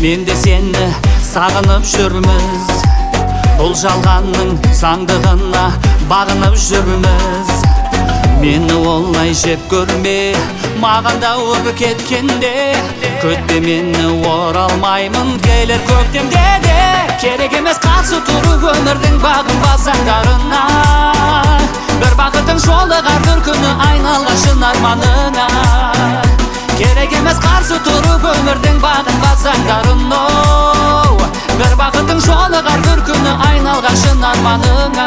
мен де сені сағынып жүрміз, бұл жалғанның саңдығына бағынып жүрміз. Мені олай жеп көрме, маған да ұр кеткенде, күтпе мені оралмаймын келер көктемде де. Керек емес қарсы тұрып өмірдің бағын басаңдарына, бір бақыттың жолығар бір күні айналған шын арманына. Керек емес қарсы тұрып өмірдің бағын басаңдарына, бір бақыттың жолығар бір күні айналған шын арманына.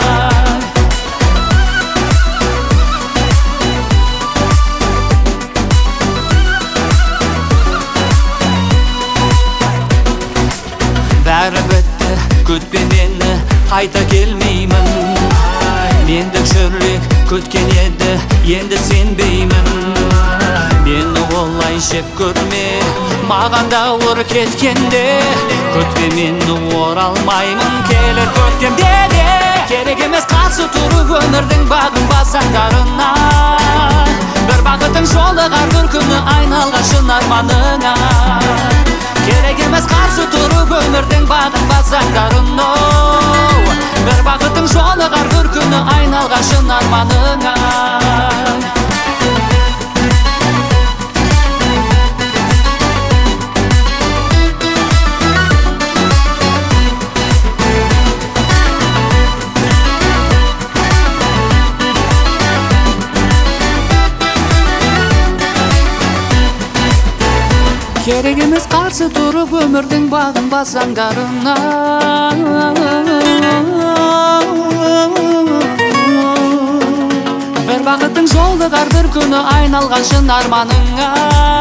Бәрі бітті, күтпе мені, қайта келмеймін. Мендік жүрек күткен еді, енді сенбеймін. Мені олай жеп көрме, маған да ұр кеткенде, күтпе мені оралмаймын келер көктемде де. Керек емес қарсы тұрып өмірдің бағын басаңдарына, бір бақыттың жолығар бір күні айналған шын арманына. Керек емес қарсы тұрып өмірдің бағын басаңдарына, бір бақыттың жолығар бір күні айналған шын арманына. Керек емес қарсы тұрып өмірдің бағын басаңдарына, бір бақыттың жолығар бір күні айналған шын арманыңа.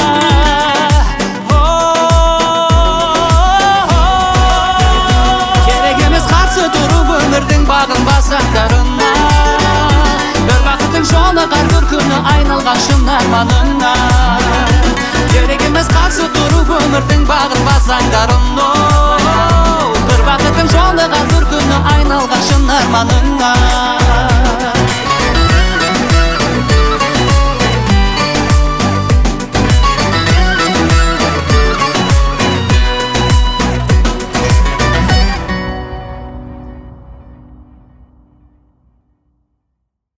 Керек емес қарсы тұрып өмірдің бағын басаңдарына, бір бақыттың жолығар бір күні айналған шын арманыңа. Керек емес қарсы тұрып өмірдің бағын басаңдарына, бір бақыттың жолығар бір күні айналған шын арманыңа.